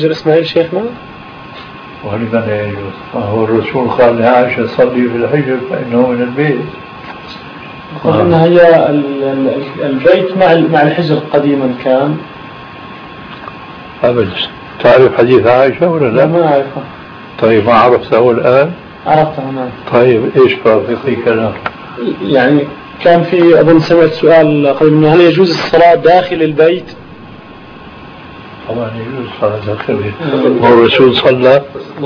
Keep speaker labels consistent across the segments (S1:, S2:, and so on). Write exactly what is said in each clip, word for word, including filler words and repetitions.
S1: إسماعيل شيخنا؟
S2: ولمن يجوز؟ هو الرسول قال لعائشة صلي في الحجر فإنه من البيت.
S1: قال إن هي البيت مع مع الحجر قديما كان.
S2: أبدا. تعرف حديث عائشة ولا لا؟
S1: لا ما أعرفه.
S2: طيب ما عرفته الآن؟
S1: عرفته نعم.
S2: طيب إيش فرق في كلام؟
S1: يعني كان في أظن سمعت سؤال قبل منه، هل يجوز الصلاة داخل البيت؟
S2: طبعا يجوز الصلاة داخل البيت. والرسول صلى،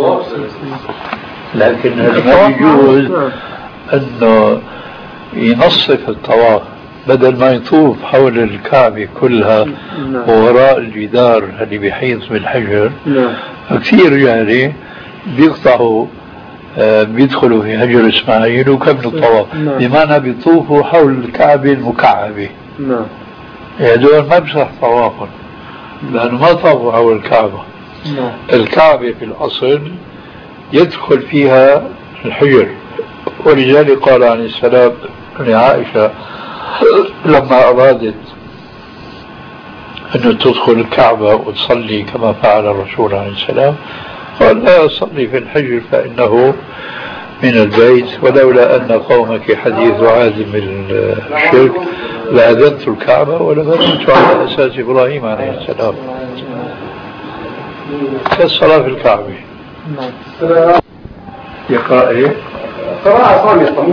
S2: لكن ما يجوز أنه ينصف الطواف بدل ما يطوف حول الكعبة كلها ووراء الجدار اللي بيحيط بالحجر. كثير يعني بيقطعوا بيدخلوا في هجر إسماعيل وكملوا الطواف، بمعنى بيطوفوا حول الكعبة المكعبة. هذول ما بصح طوافهم لأنه ما طافوا حول الكعبة. الكعبة في الأصل يدخل فيها الحجر، ولذلك قال عليه السلام لعائشة لما أرادت أن تدخل الكعبة وتصلي كما فعل الرسول عليه السلام، قال لا أصلي في الحجر فإنه من البيت، ولولا أن قومك حديث عهد بالشرك لأذنت الكعبة ولبنيت على أساس إبراهيم عليه السلام كالصلاة في الكعبة. يقرأ إيه؟